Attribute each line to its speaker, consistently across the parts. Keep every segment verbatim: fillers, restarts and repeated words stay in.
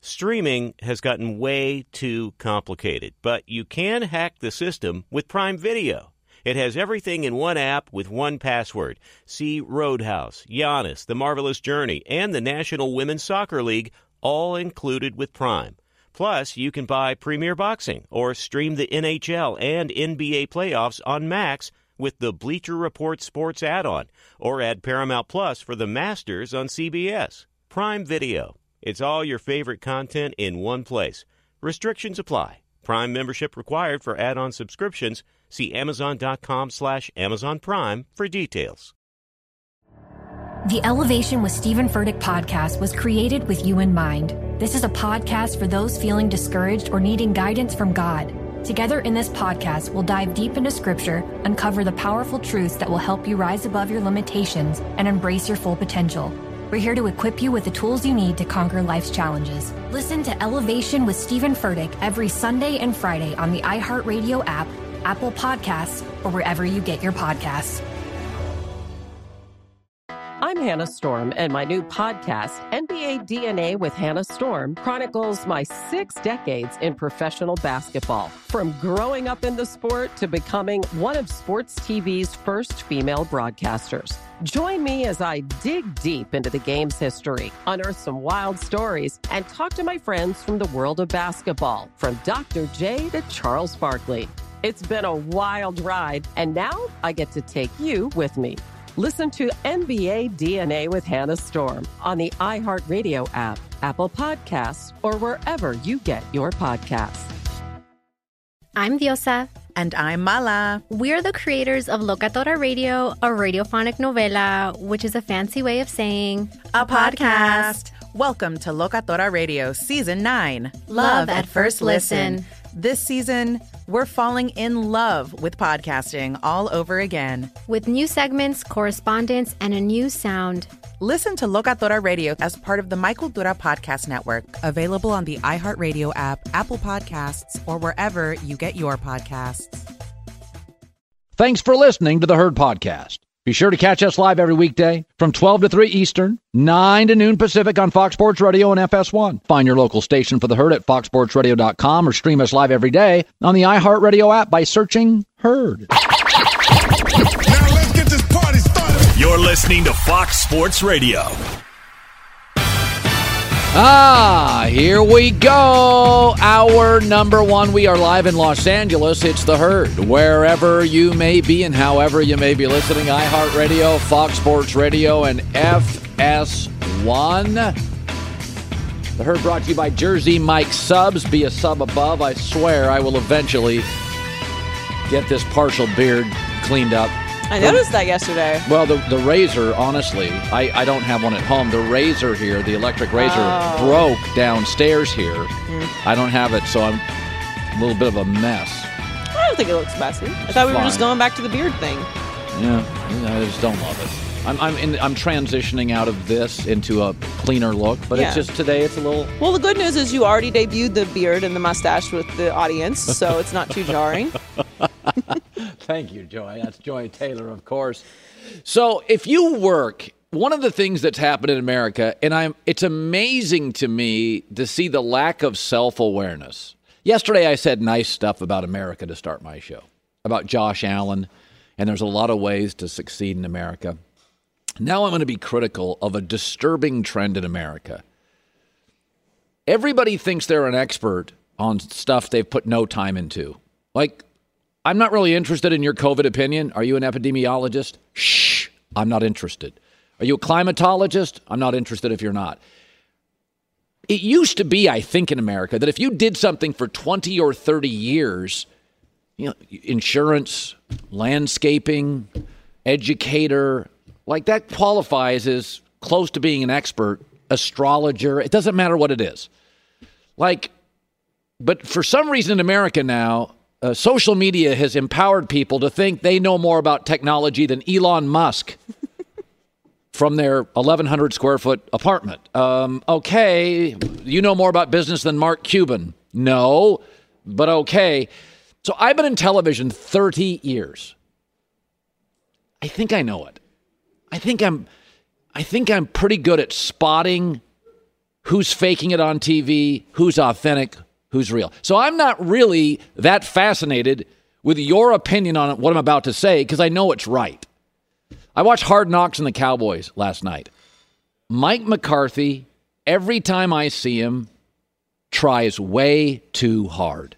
Speaker 1: Streaming has gotten way too complicated, but you can hack the system with Prime Video. It has everything in one app with one password. See Roadhouse, Giannis, The Marvelous Journey, and the National Women's Soccer League, all included with Prime. Plus, you can buy Premier Boxing or stream the N H L and N B A playoffs on Max with the Bleacher Report Sports add-on, or add Paramount Plus for the Masters on C B S. Prime Video. It's all your favorite content in one place. Restrictions apply. Prime membership required for add-on subscriptions. See Amazon.com slash Amazon Prime for details.
Speaker 2: The Elevation with Stephen Furtick podcast was created with you in mind. This is a podcast for those feeling discouraged or needing guidance from God. Together in this podcast, we'll dive deep into Scripture, uncover the powerful truths that will help you rise above your limitations and embrace your full potential. We're here to equip you with the tools you need to conquer life's challenges. Listen to Elevation with Stephen Furtick every Sunday and Friday on the iHeartRadio app, Apple Podcasts, or wherever you get your podcasts.
Speaker 3: I'm Hannah Storm, and my new podcast, N B A D N A with Hannah Storm, chronicles my six decades in professional basketball. From growing up in the sport to becoming one of sports T V's first female broadcasters. Join me as I dig deep into the game's history, unearth some wild stories, and talk to my friends from the world of basketball, from Doctor J to Charles Barkley. It's been a wild ride, and now I get to take you with me. Listen to N B A D N A with Hannah Storm on the iHeartRadio app, Apple Podcasts, or wherever you get your podcasts.
Speaker 4: I'm Diosa.
Speaker 5: And I'm Mala.
Speaker 4: We're the creators of Locatora Radio, a radiophonic novela, which is a fancy way of saying
Speaker 5: a podcast. Welcome to Locatora Radio Season nine.
Speaker 4: Love at First Listen.
Speaker 5: This season, we're falling in love with podcasting all over again.
Speaker 4: With new segments, correspondence, and a new sound.
Speaker 5: Listen to Locatora Radio as part of the My Cultura Podcast Network. Available on the iHeartRadio app, Apple Podcasts, or wherever you get your podcasts.
Speaker 6: Thanks for listening to the Herd Podcast. Be sure to catch us live every weekday from twelve to three Eastern, nine to noon Pacific on Fox Sports Radio and F S one. Find your local station for the Herd at fox sports radio dot com or stream us live every day on the iHeartRadio app by searching Herd.
Speaker 7: Now let's get this party started. You're listening to Fox Sports Radio.
Speaker 6: Ah, here we go. Hour number one. We are live in Los Angeles. It's the Herd. Wherever you may be and however you may be listening, iHeartRadio, Fox Sports Radio, and F S one. The Herd brought to you by Jersey Mike Subs. Be a sub above. I swear I will eventually get this partial beard cleaned up.
Speaker 8: I noticed that yesterday.
Speaker 6: Well, the the razor, honestly, I, I don't have one at home. The razor here, the electric razor, oh. broke downstairs here. Mm. I don't have it, so I'm a little bit of a mess.
Speaker 8: I don't think it looks messy. I thought we were just going back to the beard thing.
Speaker 6: Yeah, I just don't love it. I'm I'm in, I'm transitioning out of this into a cleaner look, but yeah. it's just today it's a little...
Speaker 8: Well, the good news is you already debuted the beard and the mustache with the audience, so it's not too jarring.
Speaker 6: Thank you, Joy. That's Joy Taylor, of course. So if you work, one of the things that's happened in America, and I'm, it's amazing to me to see the lack of self-awareness. Yesterday I said nice stuff about America to start my show, about Josh Allen, and there's a lot of ways to succeed in America. Now I'm going to be critical of a disturbing trend in America. Everybody thinks they're an expert on stuff they've put no time into. Like, I'm not really interested in your COVID opinion. Are you an epidemiologist? Shh, I'm not interested. Are you a climatologist? I'm not interested if you're not. It used to be, I think, in America, that if you did something for twenty or thirty years, you know, insurance, landscaping, educator, like that qualifies as close to being an expert, astrologer. It doesn't matter what it is. Like, but for some reason in America now, Uh, social media has empowered people to think they know more about technology than Elon Musk from their eleven hundred square foot apartment. Um, okay, you know more about business than Mark Cuban. No, but okay. So I've been in television thirty years. I think I know it. I think I'm, I think I'm pretty good at spotting who's faking it on T V, who's authentic, who's real. So I'm not really that fascinated with your opinion on what I'm about to say because I know it's right. I watched Hard Knocks and the Cowboys last night. Mike McCarthy, every time I see him, tries way too hard.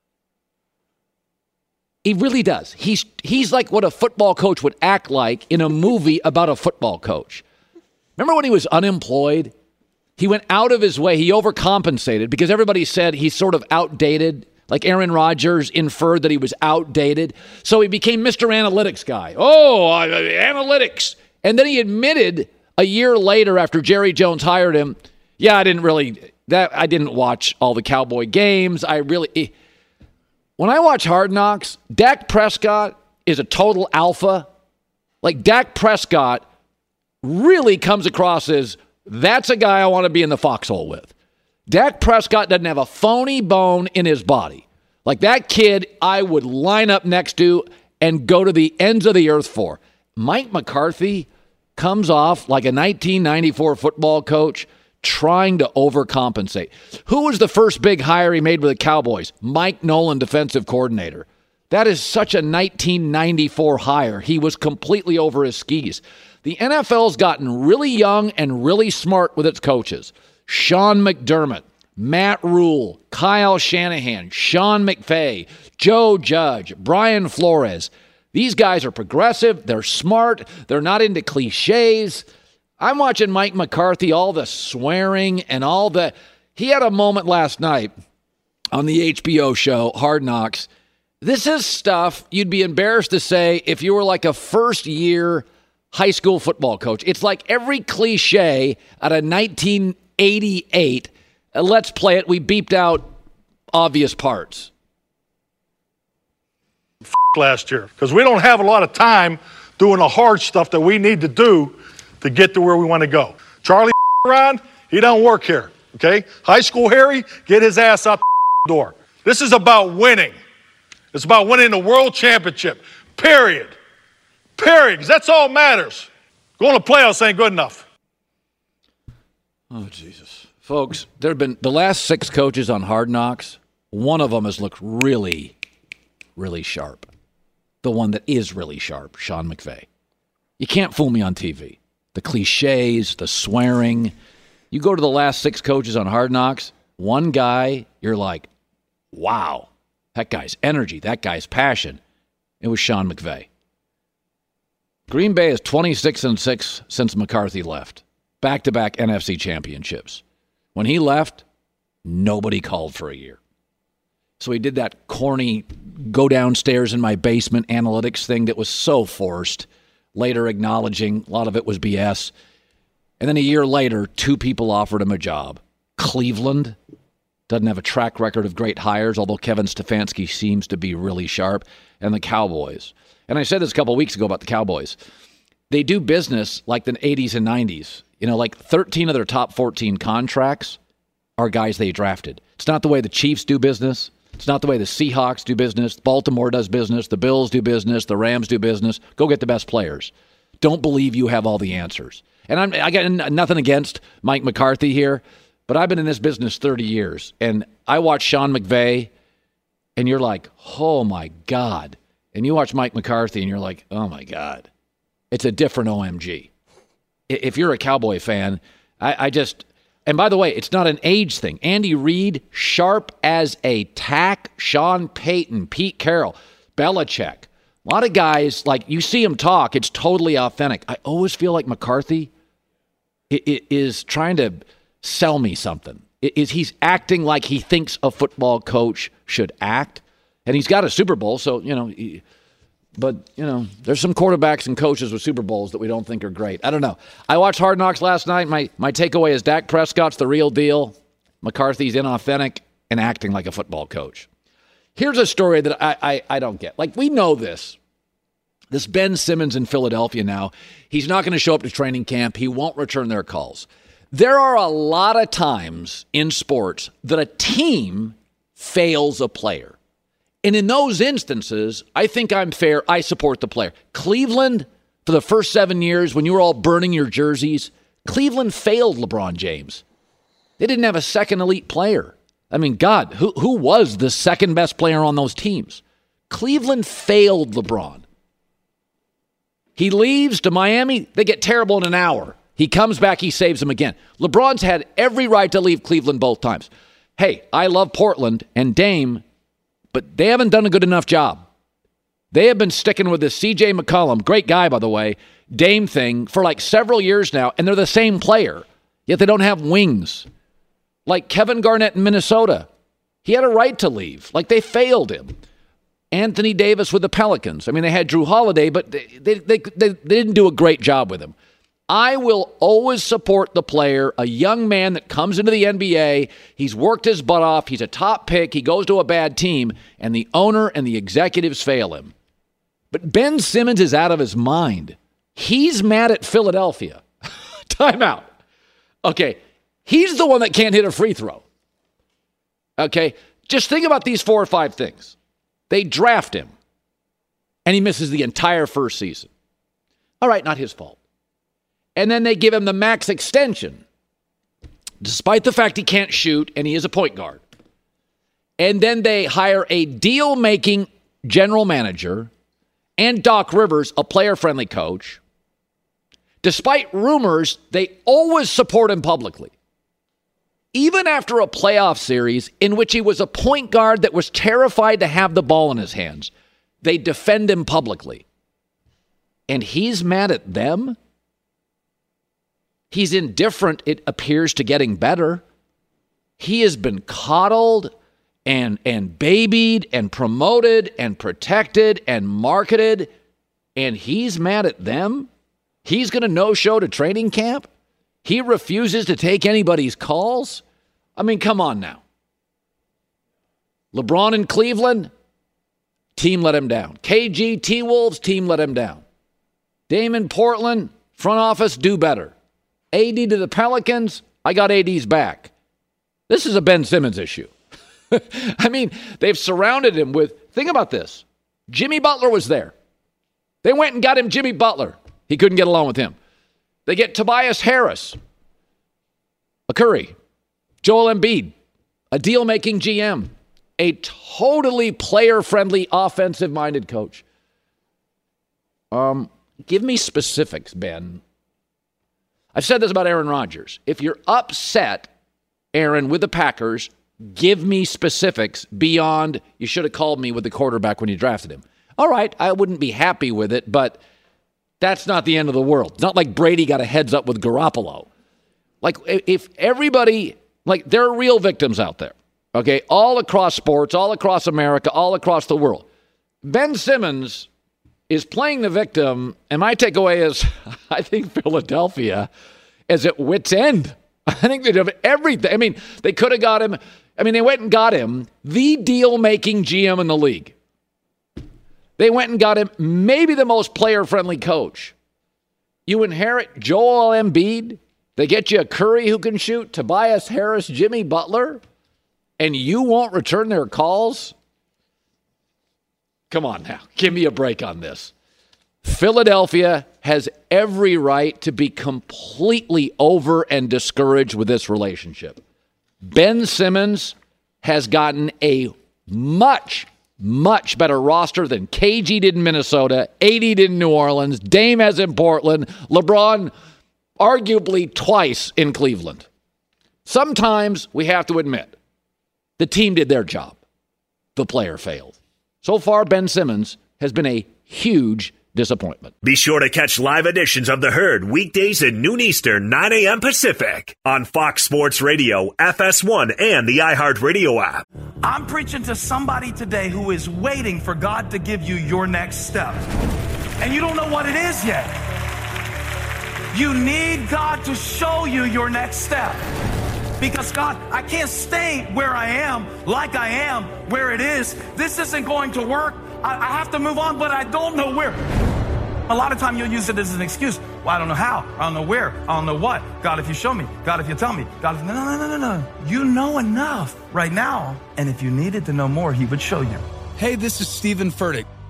Speaker 6: He really does. He's he's like what a football coach would act like in a movie about a football coach. Remember when he was unemployed? He went out of his way. He overcompensated because everybody said he's sort of outdated. Like Aaron Rodgers inferred that he was outdated. So he became Mister Analytics guy. Oh, uh, analytics. And then he admitted a year later after Jerry Jones hired him, yeah, I didn't really, that I didn't watch all the Cowboy games. I really, when I watch Hard Knocks, Dak Prescott is a total alpha. Like Dak Prescott really comes across as, that's a guy I want to be in the foxhole with. Dak Prescott doesn't have a phony bone in his body. Like that kid I would line up next to and go to the ends of the earth for. Mike McCarthy comes off like a nineteen ninety-four football coach trying to overcompensate. Who was the first big hire he made with the Cowboys? Mike Nolan, defensive coordinator. That is such a nineteen ninety-four hire. He was completely over his skis. The N F L's gotten really young and really smart with its coaches. Sean McDermott, Matt Rule, Kyle Shanahan, Sean McVay, Joe Judge, Brian Flores. These guys are progressive. They're smart. They're not into cliches. I'm watching Mike McCarthy, all the swearing and all the... He had a moment last night on the H B O show, Hard Knocks. This is stuff you'd be embarrassed to say if you were like a first-year high school football coach. It's like every cliche out of nineteen eighty-eight. Uh, let's play it. We beeped out obvious parts.
Speaker 9: F- last year, because we don't have a lot of time doing the hard stuff that we need to do to get to where we want to go. Charlie around, he don't work here, okay? High school Harry, get his ass out the door. This is about winning. It's about winning the world championship, period. Period, because that's all that matters. Going to playoffs ain't good enough.
Speaker 6: Oh, Jesus. Folks, there have been the last six coaches on Hard Knocks. One of them has looked really, really sharp. The one that is really sharp, Sean McVay. You can't fool me on T V. The cliches, the swearing. You go to the last six coaches on Hard Knocks, one guy, you're like, wow, that guy's energy, that guy's passion. It was Sean McVay. Green Bay is twenty-six and six since McCarthy left. Back-to-back N F C championships. When he left, nobody called for a year. So he did that corny go downstairs in my basement analytics thing that was so forced, later acknowledging a lot of it was B S. And then a year later, two people offered him a job. Cleveland doesn't have a track record of great hires, although Kevin Stefanski seems to be really sharp, and the Cowboys. And I said this a couple of weeks ago about the Cowboys. They do business like the eighties and nineties. You know, like thirteen of their top fourteen contracts are guys they drafted. It's not the way the Chiefs do business. It's not the way the Seahawks do business. Baltimore does business. The Bills do business. The Rams do business. Go get the best players. Don't believe you have all the answers. And I'm, I got nothing against Mike McCarthy here, but I've been in this business thirty years, and I watch Sean McVay, and you're like, oh, my God. And you watch Mike McCarthy, and you're like, oh, my God. It's a different O M G. If you're a Cowboy fan, I, I just... And by the way, it's not an age thing. Andy Reid, sharp as a tack. Sean Payton, Pete Carroll, Belichick. A lot of guys, like, you see him talk, it's totally authentic. I always feel like McCarthy is trying to sell me something. Is he's acting like he thinks a football coach should act. And he's got a Super Bowl, so, you know... He, But, you know, there's some quarterbacks and coaches with Super Bowls that we don't think are great. I don't know. I watched Hard Knocks last night. My my takeaway is Dak Prescott's the real deal. McCarthy's inauthentic and acting like a football coach. Here's a story that I, I, I don't get. Like, we know this. This Ben Simmons in Philadelphia now, he's not going to show up to training camp. He won't return their calls. There are a lot of times in sports that a team fails a player. And in those instances, I think I'm fair. I support the player. Cleveland, for the first seven years when you were all burning your jerseys, Cleveland failed LeBron James. They didn't have a second elite player. I mean, God, who who was the second best player on those teams? Cleveland failed LeBron. He leaves to Miami. They get terrible in an hour. He comes back. He saves them again. LeBron's had every right to leave Cleveland both times. Hey, I love Portland and Dame, but they haven't done a good enough job. They have been sticking with this C J McCollum, great guy, by the way, Dame thing for like several years now, and they're the same player, yet they don't have wings. Like Kevin Garnett in Minnesota. He had a right to leave. Like they failed him. Anthony Davis with the Pelicans. I mean, they had Drew Holiday, but they, they, they, they didn't do a great job with him. I will always support the player, a young man that comes into the N B A. He's worked his butt off. He's a top pick. He goes to a bad team, and the owner and the executives fail him. But Ben Simmons is out of his mind. He's mad at Philadelphia. Timeout. Okay, he's the one that can't hit a free throw. Okay, just think about these four or five things. They draft him, and he misses the entire first season. All right, not his fault. And then they give him the max extension, despite the fact he can't shoot, and he is a point guard. And then they hire a deal-making general manager and Doc Rivers, a player-friendly coach. Despite rumors, they always support him publicly. Even after a playoff series in which he was a point guard that was terrified to have the ball in his hands, they defend him publicly. And he's mad at them? He's indifferent, it appears, to getting better. He has been coddled and, and babied and promoted and protected and marketed, and he's mad at them? He's going to no-show to training camp? He refuses to take anybody's calls? I mean, come on now. LeBron in Cleveland, team let him down. K G, T-Wolves, team let him down. Dame in Portland, front office, do better. A D to the Pelicans, I got A D's back. This is a Ben Simmons issue. I mean, they've surrounded him with, think about this. Jimmy Butler was there. They went and got him Jimmy Butler. He couldn't get along with him. They get Tobias Harris, a Curry, Joel Embiid, a deal-making G M, a totally player-friendly, offensive-minded coach. Um, give me specifics, Ben. I've said this about Aaron Rodgers. If you're upset, Aaron, with the Packers, give me specifics beyond you should have called me with the quarterback when you drafted him. All right, I wouldn't be happy with it, but that's not the end of the world. It's not like Brady got a heads up with Garoppolo. Like, if everybody, like, there are real victims out there, okay, all across sports, all across America, all across the world. Ben Simmons is playing the victim, and my takeaway is I think Philadelphia is at wit's end. I think they have everything. I mean, they could have got him. I mean, they went and got him the deal-making G M in the league. They went and got him maybe the most player-friendly coach. You inherit Joel Embiid. They get you a Curry who can shoot, Tobias Harris, Jimmy Butler, and you won't return their calls? Come on now. Give me a break on this. Philadelphia has every right to be completely over and discouraged with this relationship. Ben Simmons has gotten a much, much better roster than K G did in Minnesota, A D did in New Orleans, Dame has in Portland, LeBron arguably twice in Cleveland. Sometimes we have to admit the team did their job. The player failed. So far, Ben Simmons has been a huge disappointment.
Speaker 7: Be sure to catch live editions of The Herd weekdays at noon Eastern, nine a.m. Pacific on Fox Sports Radio, F S one, and the iHeartRadio app.
Speaker 10: I'm preaching to somebody today who is waiting for God to give you your next step. And you don't know what it is yet. You need God to show you your next step. Because, God, I can't stay where I am, like I am, where it is. This isn't going to work. I, I have to move on, but I don't know where. A lot of time you'll use it as an excuse. Well, I don't know how. I don't know where. I don't know what. God, if you show me. God, if you tell me. God, if... No, no, no, no, no. You know enough right now. And if you needed to know more, he would show you.
Speaker 11: Hey, this is Stephen Furtick.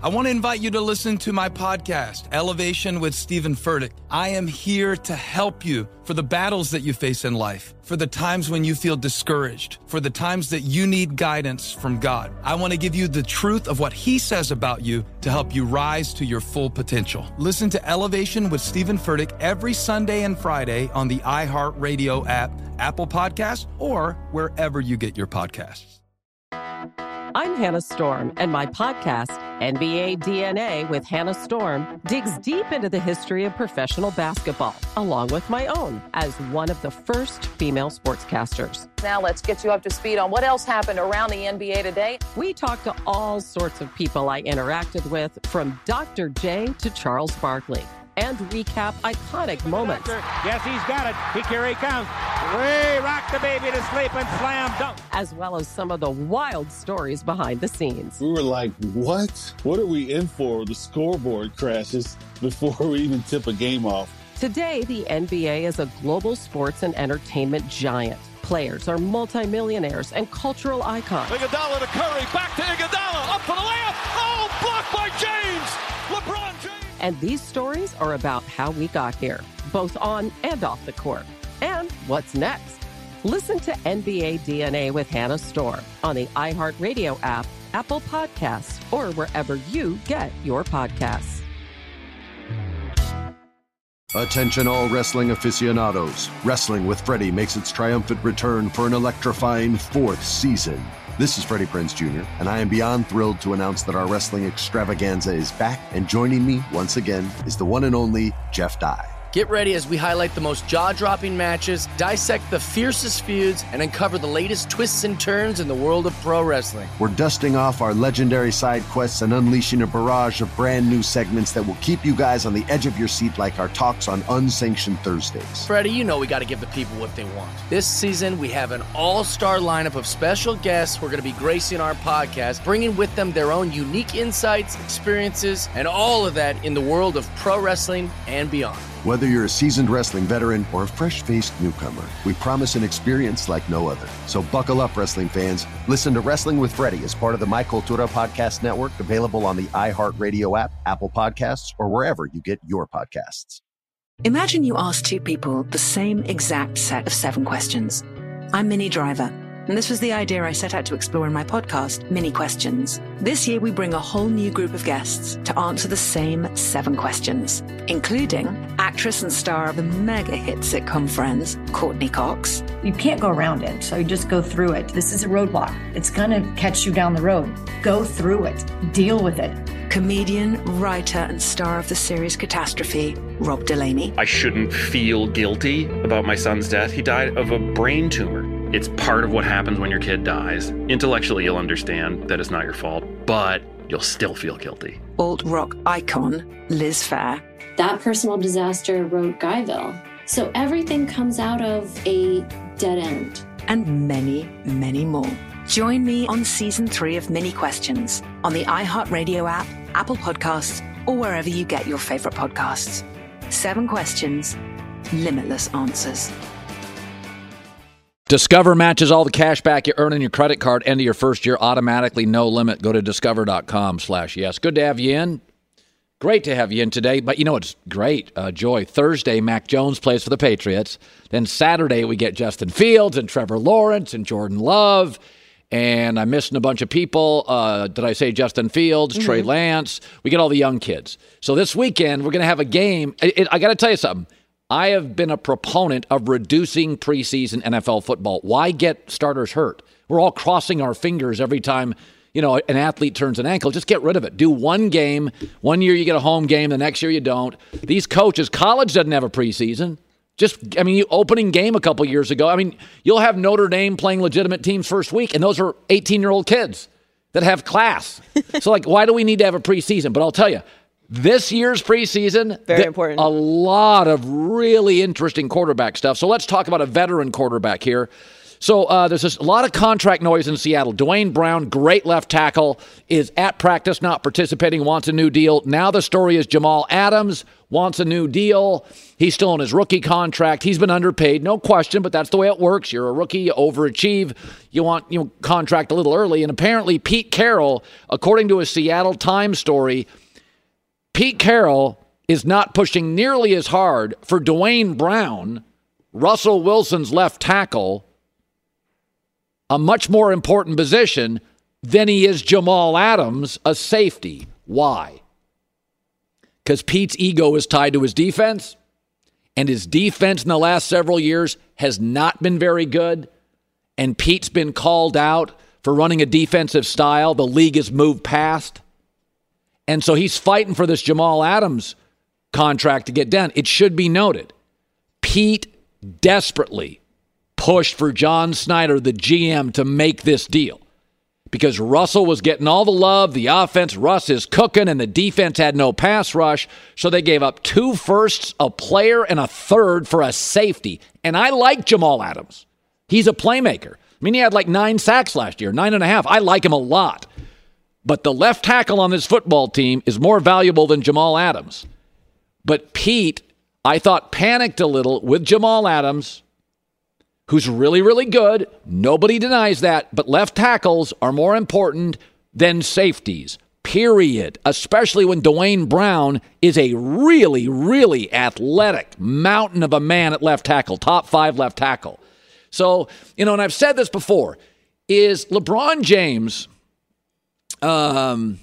Speaker 10: I want to invite you to listen to my podcast, Elevation with Stephen Furtick. I am here to help you for the battles that you face in life, for the times when you feel discouraged, for the times that you need guidance from God. I want to give you the truth of what He says about you to help you rise to your full potential. Listen to Elevation with Stephen Furtick every Sunday and Friday on the iHeartRadio app, Apple Podcasts, or wherever you get your podcasts.
Speaker 3: I'm Hannah Storm, and my podcast, N B A D N A with Hannah Storm, digs deep into the history of professional basketball, along with my own, as one of the first female sportscasters.
Speaker 11: Now let's get you up to speed on what else happened around the N B A today.
Speaker 3: We talk to all sorts of people I interacted with, from Doctor J to Charles Barkley, and recap iconic moments.
Speaker 12: Yes, he's got it. He, here he comes. Way rock the baby to sleep and slam dunk.
Speaker 3: As well as some of the wild stories behind the scenes.
Speaker 13: We were like, what? What are we in for? The scoreboard crashes before we even tip a game off.
Speaker 3: Today, the N B A is a global sports and entertainment giant. Players are multimillionaires and cultural icons.
Speaker 14: Iguodala to Curry, back to Iguodala, up for the layup. Oh, blocked by James. LeBron James.
Speaker 3: And these stories are about how we got here, both on and off the court. And what's next? Listen to N B A D N A with Hannah Storm on the iHeartRadio app, Apple Podcasts, or wherever you get your podcasts.
Speaker 15: Attention all wrestling aficionados. Wrestling with Freddie makes its triumphant return for an electrifying fourth season. This is Freddie Prinze Junior, and I am beyond thrilled to announce that our wrestling extravaganza is back, and joining me once again is the one and only Jeff Dye.
Speaker 16: Get ready as we highlight the most jaw-dropping matches, dissect the fiercest feuds, and uncover the latest twists and turns in the world of pro wrestling.
Speaker 15: We're dusting off our legendary side quests and unleashing a barrage of brand new segments that will keep you guys on the edge of your seat like our talks on Unsanctioned Thursdays.
Speaker 16: Freddie, you know we got to give the people what they want. This season, we have an all-star lineup of special guests who are going to be gracing our podcast, bringing with them their own unique insights, experiences, and all of that in the world of pro wrestling and beyond.
Speaker 15: Whether you're a seasoned wrestling veteran or a fresh-faced newcomer, we promise an experience like no other. So buckle up, wrestling fans. Listen to Wrestling with Freddie as part of the My Cultura Podcast Network, available on the iHeartRadio app, Apple Podcasts, or wherever you get your podcasts.
Speaker 17: Imagine you ask two people the same exact set of seven questions. I'm Minnie Driver, and this was the idea I set out to explore in my podcast, Mini Questions. This year, we bring a whole new group of guests to answer the same seven questions, including actress and star of the mega hit sitcom Friends, Courtney Cox.
Speaker 18: You can't go around it, so you just go through it. This is a roadblock. It's going to catch you down the road. Go through it. Deal with it.
Speaker 17: Comedian, writer, and star of the series Catastrophe, Rob Delaney.
Speaker 19: I shouldn't feel guilty about my son's death. He died of a brain tumor. It's part of what happens when your kid dies. Intellectually, you'll understand that it's not your fault, but you'll still feel guilty.
Speaker 17: Alt-rock icon, Liz Phair.
Speaker 20: That personal disaster wrote Guyville. So everything comes out of a dead end.
Speaker 17: And many, many more. Join me on season three of Mini Questions on the iHeartRadio app, Apple Podcasts, or wherever you get your favorite podcasts. Seven questions, limitless answers.
Speaker 6: Discover matches all the cash back you earn on your credit card end of your first year automatically, no limit. Go to discover.com slash yes. Good to have you in. Great to have you in today. But you know what's great, uh, Joy? Thursday, Mac Jones plays for the Patriots. Then Saturday, we get Justin Fields and Trevor Lawrence and Jordan Love. And I'm missing a bunch of people. Uh, did I say Justin Fields, mm-hmm. Trey Lance? We get all the young kids. So this weekend, we're going to have a game. It, it, I got to tell you something. I have been a proponent of reducing preseason N F L football. Why get starters hurt? We're all crossing our fingers every time, you know, an athlete turns an ankle. Just get rid of it. Do one game. One year you get a home game. The next year you don't. These coaches, college doesn't have a preseason. Just, I mean, you opening game a couple years ago. I mean, you'll have Notre Dame playing legitimate teams first week, and those are eighteen-year-old kids that have class. So, like, why do we need to have a preseason? But I'll tell you, this year's preseason,
Speaker 8: very
Speaker 6: th-
Speaker 8: important.
Speaker 6: A lot of really interesting quarterback stuff. So let's talk about a veteran quarterback here. So uh, there's just a lot of contract noise in Seattle. Dwayne Brown, great left tackle, is at practice, not participating, wants a new deal. Now the story is Jamal Adams wants a new deal. He's still on his rookie contract. He's been underpaid, no question, but that's the way it works. You're a rookie, you overachieve. You want you know, contract a little early. And apparently Pete Carroll, according to a Seattle Times story, Pete Carroll is not pushing nearly as hard for Dwayne Brown, Russell Wilson's left tackle, a much more important position than he is Jamal Adams, a safety. Why? Because Pete's ego is tied to his defense, and his defense in the last several years has not been very good, and Pete's been called out for running a defensive style the league has moved past. And so he's fighting for this Jamal Adams contract to get done. It should be noted, Pete desperately pushed for John Snyder, the G M, to make this deal because Russell was getting all the love, the offense, Russ is cooking, and the defense had no pass rush, so they gave up two firsts, a player, and a third for a safety. And I like Jamal Adams. He's a playmaker. I mean, he had like nine sacks last year, nine and a half. I like him a lot. But the left tackle on this football team is more valuable than Jamal Adams. But Pete, I thought, panicked a little with Jamal Adams, who's really, really good. Nobody denies that. But left tackles are more important than safeties, period. Especially when Dwayne Brown is a really, really athletic mountain of a man at left tackle, top five left tackle. So, you know, and I've said this before, is LeBron James, um,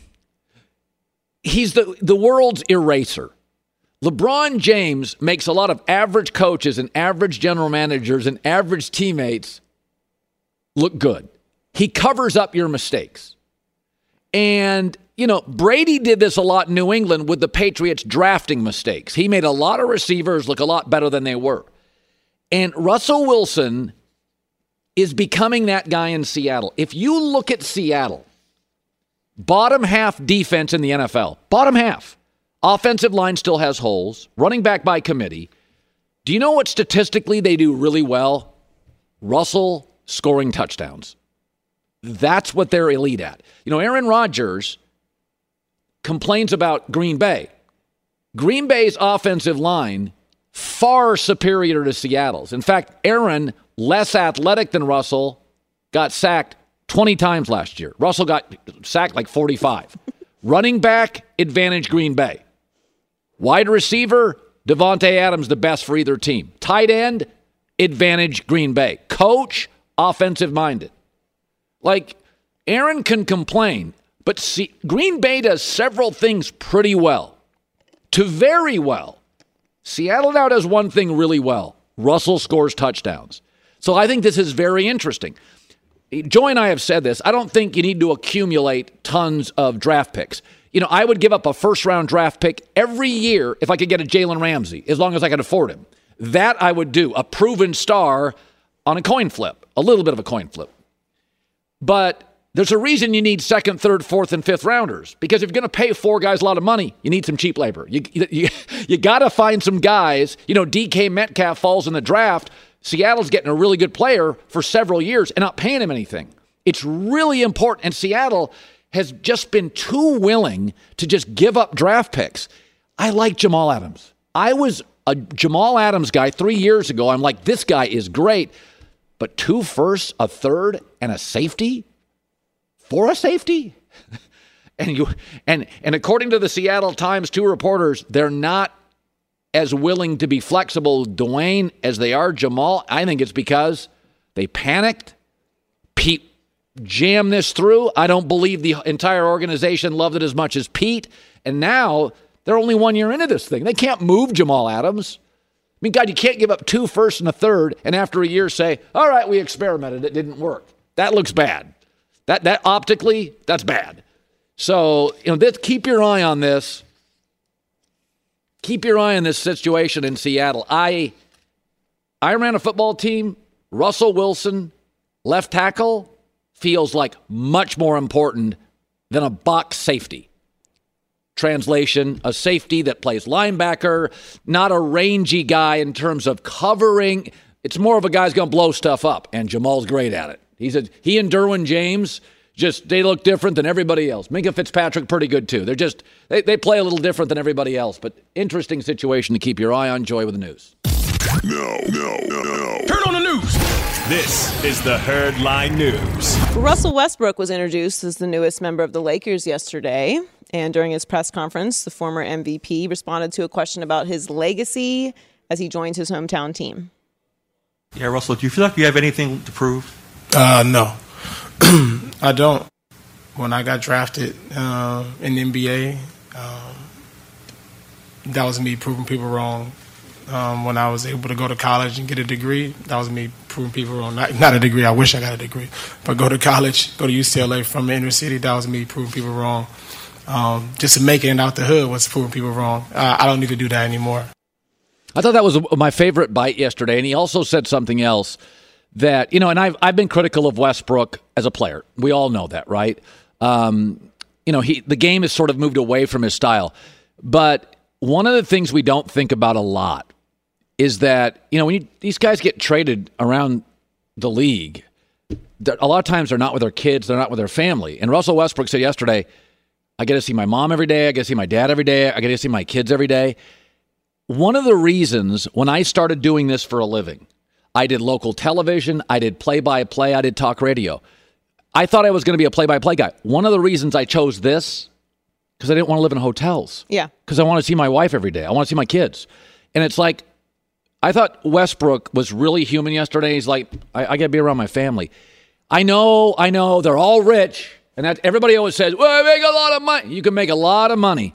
Speaker 6: he's the, the world's eraser. LeBron James makes a lot of average coaches and average general managers and average teammates look good. He covers up your mistakes. And, you know, Brady did this a lot in New England with the Patriots drafting mistakes. He made a lot of receivers look a lot better than they were. And Russell Wilson is becoming that guy in Seattle. If you look at Seattle, bottom half defense in the N F L, bottom half. Offensive line still has holes. Running back by committee. Do you know what statistically they do really well? Russell scoring touchdowns. That's what they're elite at. You know, Aaron Rodgers complains about Green Bay. Green Bay's offensive line far superior to Seattle's. In fact, Aaron, less athletic than Russell, got sacked twenty times last year. Russell got sacked like forty-five. Running back, advantage Green Bay. Wide receiver, Devontae Adams, the best for either team. Tight end, advantage Green Bay. Coach, offensive-minded. Like, Aaron can complain, but see, Green Bay does several things pretty well to very well. Seattle now does one thing really well. Russell scores touchdowns. So I think this is very interesting. Joe and I have said this. I don't think you need to accumulate tons of draft picks. You know, I would give up a first-round draft pick every year if I could get a Jalen Ramsey, as long as I could afford him. That I would do, a proven star on a coin flip, a little bit of a coin flip. But there's a reason you need second, third, fourth, and fifth rounders, because if you're going to pay four guys a lot of money, you need some cheap labor. You, you, you got to find some guys. You know, D K Metcalf falls in the draft. Seattle's getting a really good player for several years and not paying him anything. It's really important. And Seattle has just been too willing to just give up draft picks. I like Jamal Adams. I was a Jamal Adams guy three years ago. I'm like, this guy is great. But two firsts, a third, and a safety? For a safety? and you and and according to the Seattle Times, two reporters, they're not as willing to be flexible, Dwayne, as they are Jamal. I think it's because they panicked. Pete jammed this through. I don't believe the entire organization loved it as much as Pete. And now they're only one year into this thing. They can't move Jamal Adams. I mean, God, you can't give up two firsts and a third and after a year say, all right, we experimented. It didn't work. That looks bad. That that optically, that's bad. So, you know, this, keep your eye on this. Keep your eye on this situation in Seattle. I I ran a football team. Russell Wilson, left tackle, feels like much more important than a box safety. Translation, a safety that plays linebacker, not a rangy guy in terms of covering, It's more of a guy's going to blow stuff up, and Jamal's great at it. He's a, he and Derwin James, just they look different than everybody else. Minka Fitzpatrick, pretty good too. They're just they, they play a little different than everybody else, but interesting situation to keep your eye on. Joy with the news.
Speaker 7: No, no, no, no. Turn on the news. This is the Herd Line News.
Speaker 8: Russell Westbrook was introduced as the newest member of the Lakers yesterday. And during his press conference, the former M V P responded to a question about his legacy as he joins his hometown team.
Speaker 21: Yeah, Russell, do you feel like you have anything to prove?
Speaker 22: Uh, no, I don't. When I got drafted uh, in the N B A, um, that was me proving people wrong. Um, when I was able to go to college and get a degree, that was me proving people wrong. Not, not a degree, I wish I got a degree. But go to college, go to U C L A from the inner city, that was me proving people wrong. Um, just making it out the hood was proving people wrong. Uh, I don't need to do that anymore.
Speaker 6: I thought that was my favorite bite yesterday, and he also said something else that, you know, and I've, I've been critical of Westbrook as a player. We all know that, right? Um, you know, he the game has sort of moved away from his style. But one of the things we don't think about a lot is that, you know, when you, these guys get traded around the league, a lot of times they're not with their kids, they're not with their family. And Russell Westbrook said yesterday, I get to see my mom every day, I get to see my dad every day, I get to see my kids every day. One of the reasons when I started doing this for a living, I did local television, I did play-by-play, I did talk radio. I thought I was going to be a play-by-play guy. One of the reasons I chose this, because I didn't want to live in hotels.
Speaker 8: Yeah.
Speaker 6: Because I want to see my wife every day. I want to see my kids. And it's like, I thought Westbrook was really human yesterday. He's like, I, I got to be around my family. I know, I know, they're all rich. And that everybody always says, well, I make a lot of money. You can make a lot of money.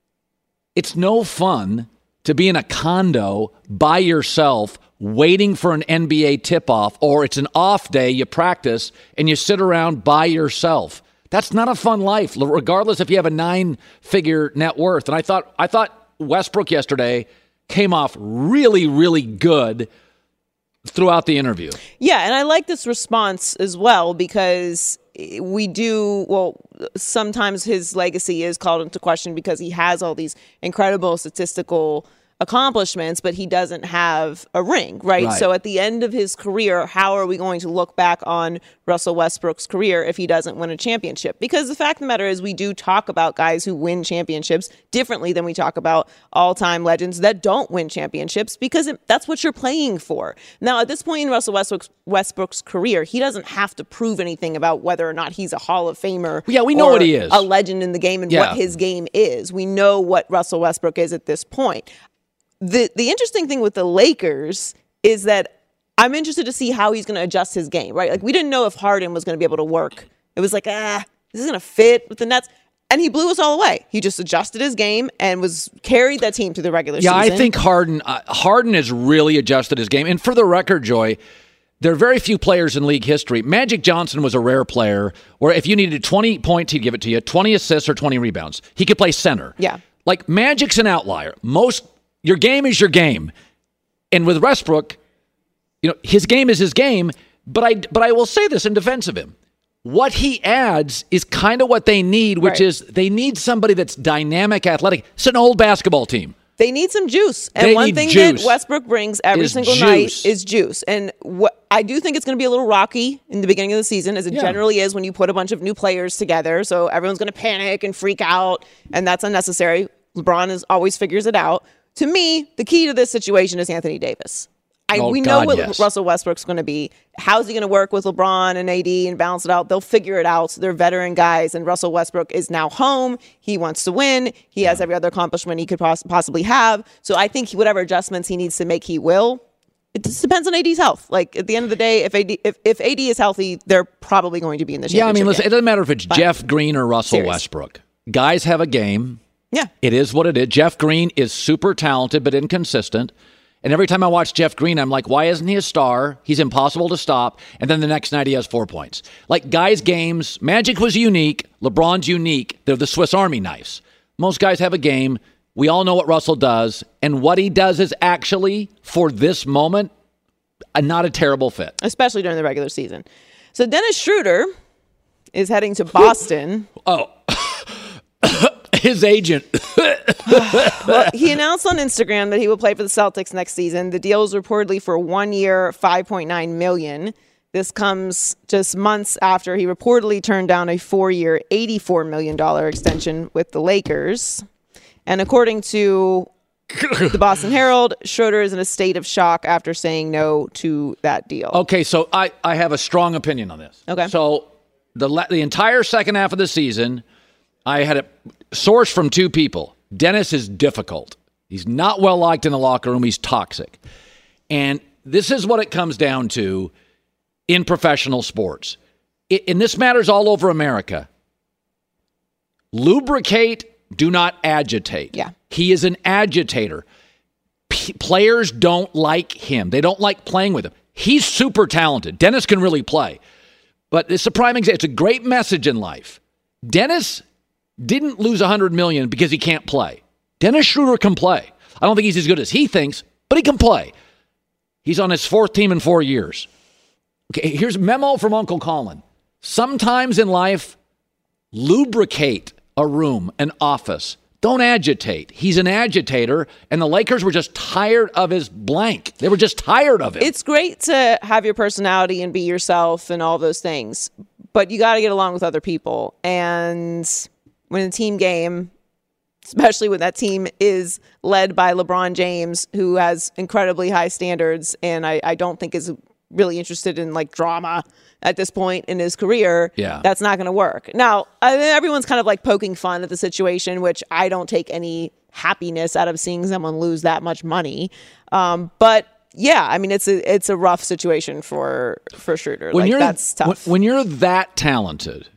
Speaker 6: It's no fun to be in a condo by yourself waiting for an N B A tip-off, or it's an off day, you practice, and you sit around by yourself. That's not a fun life, regardless if you have a nine-figure net worth. And I thought I thought Westbrook yesterday came off really, really good throughout the interview.
Speaker 8: Yeah, and I like this response as well because we do, well, sometimes his legacy is called into question because he has all these incredible statistical accomplishments, but he doesn't have a ring, right? right? So at the end of his career, how are we going to look back on Russell Westbrook's career if he doesn't win a championship? Because the fact of the matter is we do talk about guys who win championships differently than we talk about all-time legends that don't win championships because it, that's what you're playing for. Now, at this point in Russell Westbrook's, Westbrook's career, he doesn't have to prove anything about whether or not he's a Hall of Famer.
Speaker 6: Yeah, we know what he is.
Speaker 8: A legend in the game and yeah. what his game is. We know what Russell Westbrook is at this point. The the interesting thing with the Lakers is that I'm interested to see how he's going to adjust his game, right? Like, we didn't know if Harden was going to be able to work. It was like, ah, this is going to fit with the Nets. And he blew us all away. He just adjusted his game and was carried that team through the regular
Speaker 6: yeah,
Speaker 8: season.
Speaker 6: Yeah, I think Harden uh, Harden has really adjusted his game. And for the record, Joy, there are very few players in league history. Magic Johnson was a rare player where if you needed twenty points, he'd give it to you, twenty assists or twenty rebounds. He could play center.
Speaker 8: Yeah.
Speaker 6: Like, Magic's an outlier. Most... Your game is your game. And with Westbrook, you know, his game is his game, but I but I will say this in defense of him. What he adds is kind of what they need, which right. is they need somebody that's dynamic, athletic. It's an old basketball team.
Speaker 8: They need some juice. And
Speaker 6: they
Speaker 8: one thing
Speaker 6: juice.
Speaker 8: that Westbrook brings every
Speaker 6: is
Speaker 8: single
Speaker 6: juice.
Speaker 8: night is juice. And what I do think it's going to be a little rocky in the beginning of the season, as it yeah. generally is when you put a bunch of new players together. So everyone's going to panic and freak out, and that's unnecessary. LeBron is, always figures it out. To me, the key to this situation is Anthony Davis. I,
Speaker 6: oh,
Speaker 8: we
Speaker 6: God,
Speaker 8: know what
Speaker 6: yes.
Speaker 8: Russell Westbrook's going to be. How's he going to work with LeBron and A D and balance it out? They'll figure it out. They're veteran guys, and Russell Westbrook is now home. He wants to win. He yeah. has every other accomplishment he could poss- possibly have. So I think whatever adjustments he needs to make, he will. It just depends on A D's health. Like, at the end of the day, if A D if, if A D is healthy, they're probably going to be in the championship
Speaker 6: Yeah, I mean, listen,
Speaker 8: game.
Speaker 6: It doesn't matter if it's but, Jeff Green or Russell serious. Westbrook. Guys have a game.
Speaker 8: Yeah.
Speaker 6: It is what it is. Jeff Green is super talented but inconsistent. And every time I watch Jeff Green, I'm like, why isn't he a star? He's impossible to stop. And then the next night he has four points. Like, guys' games, Magic was unique. LeBron's unique. They're the Swiss Army knives. Most guys have a game. We all know what Russell does. And what he does is actually, for this moment, a, not a terrible fit.
Speaker 8: Especially during the regular season. So Dennis Schroeder is heading to Boston.
Speaker 6: Oh. His agent
Speaker 8: Well, he announced on Instagram that he will play for the Celtics next season. The deal is reportedly for one year, five point nine million dollars. This comes just months after he reportedly turned down a four-year, eighty-four million dollars extension with the Lakers. And according to the Boston Herald, Schroeder is in a state of shock after saying no to that deal.
Speaker 6: Okay, so I, I have a strong opinion on this.
Speaker 8: Okay.
Speaker 6: So the the entire second half of the season, I had a source from two people. Dennis is difficult. He's not well liked in the locker room. He's toxic. And this is what it comes down to in professional sports. It, and this matters all over America. Lubricate, do not agitate.
Speaker 8: Yeah.
Speaker 6: He is an agitator. P- players don't like him. They don't like playing with him. He's super talented. Dennis can really play. But it's a prime example. It's a great message in life. Dennis didn't lose one hundred million dollars because he can't play. Dennis Schroeder can play. I don't think he's as good as he thinks, but he can play. He's on his fourth team in four years. Okay, here's a memo from Uncle Colin. Sometimes in life, lubricate a room, an office. Don't agitate. He's an agitator, and the Lakers were just tired of his blank. They were just tired of it.
Speaker 8: It's great to have your personality and be yourself and all those things, but you got to get along with other people. And when a team game, especially when that team is led by LeBron James, who has incredibly high standards, and I, I don't think is really interested in like drama at this point in his career,
Speaker 6: yeah.
Speaker 8: that's not going to work. Now, I mean, everyone's kind of like poking fun at the situation, which I don't take any happiness out of seeing someone lose that much money. Um, but yeah, I mean, it's a it's a rough situation for for Schroeder.
Speaker 6: When
Speaker 8: like
Speaker 6: you're,
Speaker 8: that's tough.
Speaker 6: When, when you're that talented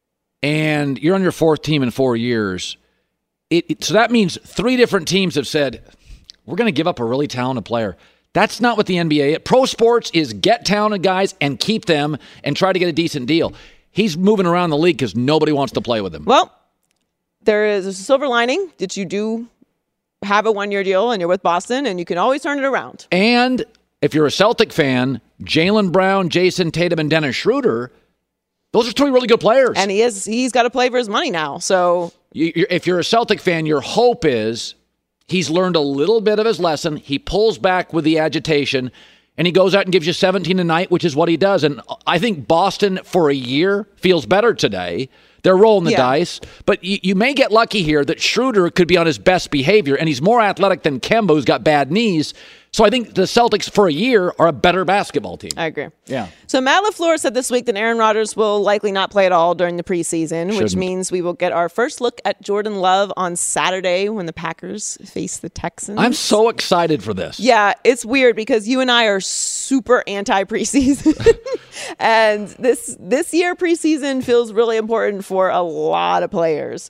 Speaker 6: and you're on your fourth team in four years, it, it so that means three different teams have said, we're going to give up a really talented player. That's not what the N B A is. Pro sports is get talented guys and keep them and try to get a decent deal. He's moving around the league because nobody wants to play with him.
Speaker 8: Well, there is a silver lining that you do have a one-year deal and you're with Boston, and you can always turn it around.
Speaker 6: And if you're a Celtic fan, Jaylen Brown, Jason Tatum, and Dennis Schroeder, those are three really good players.
Speaker 8: And he is, he's got to play for his money now. So
Speaker 6: you, you're, if you're a Celtic fan, your hope is he's learned a little bit of his lesson. He pulls back with the agitation, and he goes out and gives you seventeen a night, which is what he does. And I think Boston, for a year, feels better today. They're rolling the yeah. dice. But you, you may get lucky here that Schroeder could be on his best behavior, and he's more athletic than Kemba, who's got bad knees. So I think the Celtics, for a year, are a better basketball team.
Speaker 8: I agree.
Speaker 6: Yeah.
Speaker 8: So Matt LaFleur said this week that Aaron Rodgers will likely not play at all during the preseason,
Speaker 6: Shouldn't.
Speaker 8: which means we will get our first look at Jordan Love on Saturday when the Packers face the Texans.
Speaker 6: I'm so excited for this.
Speaker 8: Yeah, it's weird because you and I are super anti-preseason. And this this year preseason feels really important for a lot of players.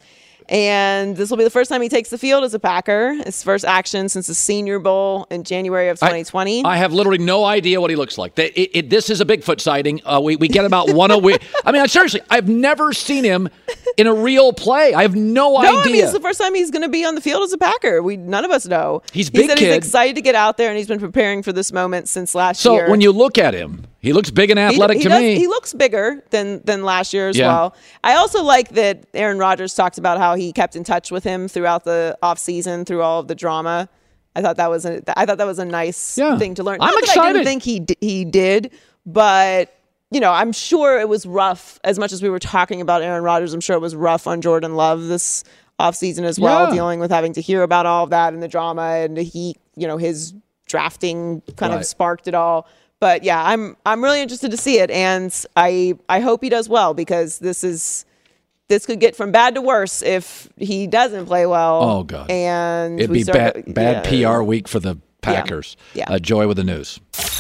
Speaker 8: And this will be the first time he takes the field as a Packer. His first action since the Senior Bowl in January of twenty twenty.
Speaker 6: I, I have literally no idea what he looks like. It, it, it, this is a Bigfoot sighting. Uh, we, we get about one a week. I mean, seriously, I've never seen him in a real play. I have no,
Speaker 8: no
Speaker 6: idea.
Speaker 8: No, I mean, it's the first time he's going to be on the field as a Packer. We None of us know.
Speaker 6: He's big
Speaker 8: He said
Speaker 6: kid.
Speaker 8: he's excited to get out there, and he's been preparing for this moment since last
Speaker 6: so
Speaker 8: year.
Speaker 6: So when you look at him, he looks big and athletic
Speaker 8: he, he
Speaker 6: to
Speaker 8: does,
Speaker 6: me.
Speaker 8: He looks bigger than than last year as
Speaker 6: yeah.
Speaker 8: well. I also like that Aaron Rodgers talked about how he kept in touch with him throughout the offseason, through all of the drama. I thought that was a I thought that was a nice
Speaker 6: yeah.
Speaker 8: thing to learn.
Speaker 6: I'm
Speaker 8: Not that
Speaker 6: excited.
Speaker 8: I didn't think he he did, but you know, I'm sure it was rough. As much as we were talking about Aaron Rodgers, I'm sure it was rough on Jordan Love this offseason as well,
Speaker 6: yeah.
Speaker 8: dealing with having to hear about all of that and the drama, and he, you know, his drafting kind
Speaker 6: right.
Speaker 8: of sparked it all. But yeah, I'm I'm really interested to see it, and I I hope he does well, because this is this could get from bad to worse if he doesn't play well.
Speaker 6: Oh God!
Speaker 8: And
Speaker 6: it'd
Speaker 8: we
Speaker 6: be
Speaker 8: start,
Speaker 6: bad bad
Speaker 8: yeah.
Speaker 6: P R week for the Packers.
Speaker 8: Yeah. yeah.
Speaker 6: Uh, Joy with the news.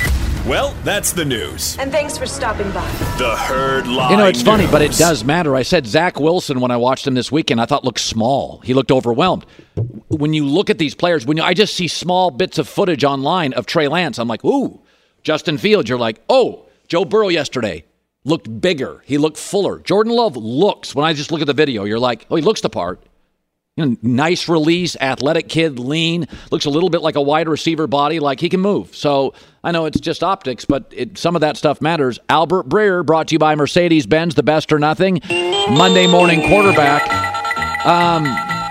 Speaker 7: Well, that's the news.
Speaker 1: And thanks for stopping by.
Speaker 7: The Herd Live
Speaker 6: You know, it's
Speaker 7: news.
Speaker 6: funny, but it does matter. I said Zach Wilson when I watched him this weekend, I thought looked small. He looked overwhelmed. When you look at these players, when you, I just see small bits of footage online of Trey Lance, I'm like, ooh. Justin Fields, you're like, oh, Joe Burrow yesterday looked bigger. He looked fuller. Jordan Love looks, when I just look at the video, you're like, oh, he looks the part. You know, nice release, athletic kid, lean, looks a little bit like a wide receiver body, like he can move. So I know it's just optics, but it, some of that stuff matters. Albert Breer, brought to you by Mercedes-Benz, the best or nothing. Monday morning quarterback. Um,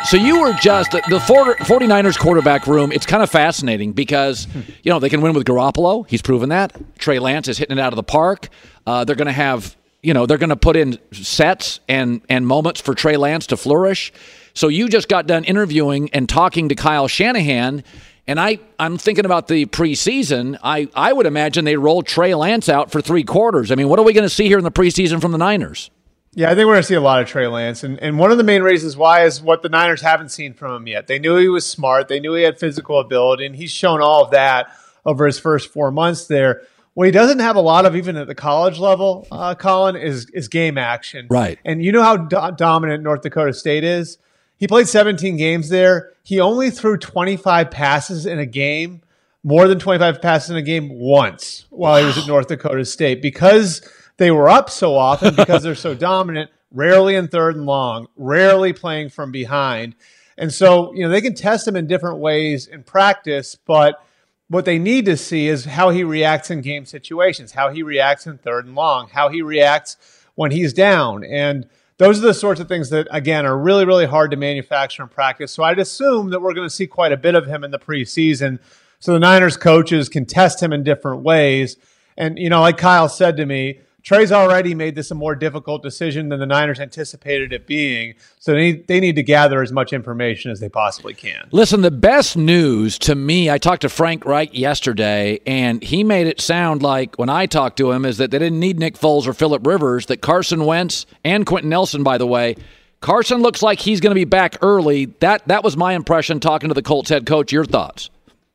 Speaker 6: So you were just, the 49ers quarterback room, it's kind of fascinating because, you know, they can win with Garoppolo. He's proven that. Trey Lance is hitting it out of the park. Uh, they're going to have, you know, they're going to put in sets and, and moments for Trey Lance to flourish. So you just got done interviewing and talking to Kyle Shanahan, and I, I'm thinking about the preseason. I, I would imagine they roll Trey Lance out for three quarters. I mean, what are we going to see here in the preseason from the Niners?
Speaker 1: Yeah, I think we're going to see a lot of Trey Lance. And, and one of the main reasons why is what the Niners haven't seen from him yet. They knew he was smart. They knew he had physical ability, and he's shown all of that over his first four months there. What he doesn't have a lot of, even at the college level, uh, Colin, is is game action.
Speaker 6: Right.
Speaker 1: And you know how do- dominant North Dakota State is? He played seventeen games there. He only threw twenty-five passes in a game, more than twenty-five passes in a game once while wow. he was at North Dakota State. Because they were up so often, because they're so dominant, rarely in third and long, rarely playing from behind. And so, you know, they can test him in different ways in practice, but what they need to see is how he reacts in game situations, how he reacts in third and long, how he reacts when he's down. And those are the sorts of things that, again, are really, really hard to manufacture in practice. So I'd assume that we're going to see quite a bit of him in the preseason so the Niners coaches can test him in different ways. And, you know, like Kyle said to me, Trey's already made this a more difficult decision than the Niners anticipated it being, so they need, they need to gather as much information as they possibly can.
Speaker 6: Listen, the best news to me, I talked to Frank Reich yesterday, and he made it sound like, when I talked to him, is that they didn't need Nick Foles or Phillip Rivers, that Carson Wentz and Quentin Nelson, by the way, Carson looks like he's going to be back early. That that was my impression talking to the Colts head coach. Your thoughts?